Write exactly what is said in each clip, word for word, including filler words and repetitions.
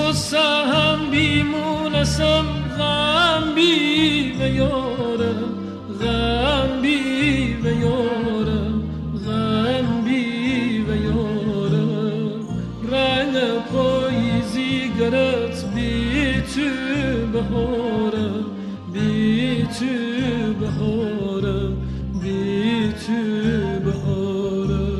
قصه هم بیمونسم غم بی و یارم غم بی و یارم غم بی و یارم رنگ پاییزی گرت بی تو بهارم بی تو بهارم بی تو بهارم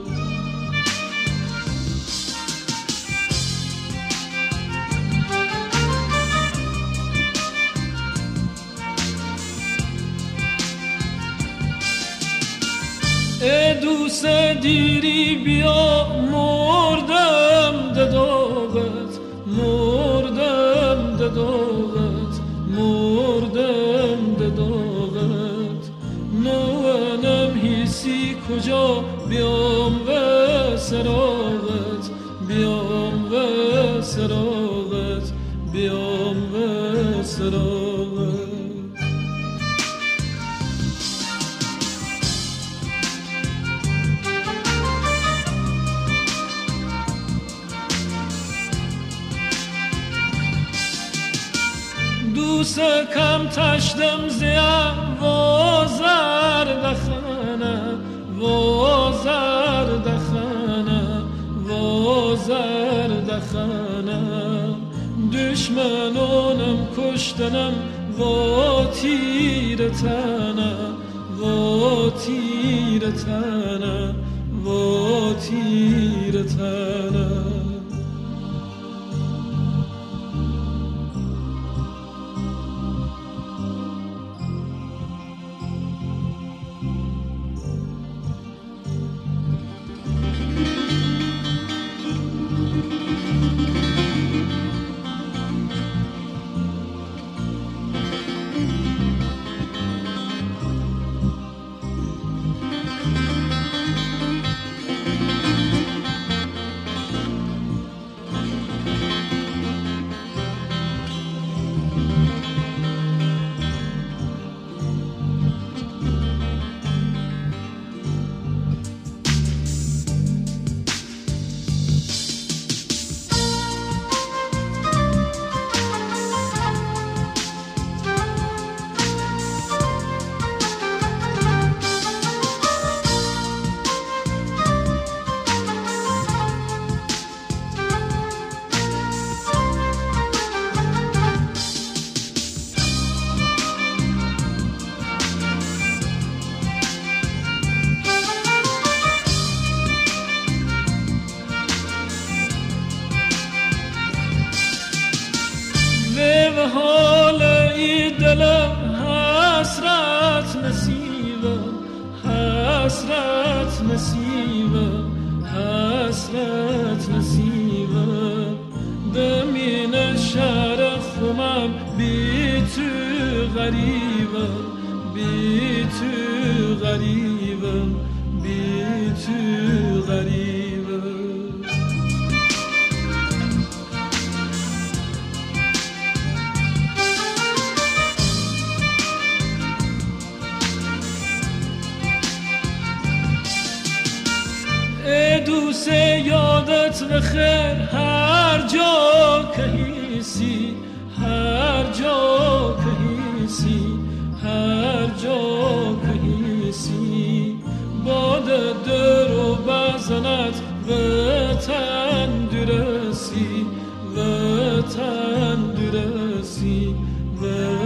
ای دوست دیری بیا مردم دداغت مردم دداغت مردم دداغت نوانم حیسی کجا بیام و سراغت بیام و سراغت بیام و سراغت دوست کم تشدم زیم وازر دخانه وازر دخانه وازر دخانه دشمنانم کشتنم و تیر تنه و تیر تنه و تیر تنه به حال ای دلم حسرت نصیبم حسرت نصیبم حسرت نصیبم دمین شهر خمم بی تو غریبم بی تو غریبم بی تو غریبم دوست یادت بخیر هر جا که هیسی هر جا که هیسی هر جا که هیسی باد در و بزنت وطن درسی وطن درسی وطن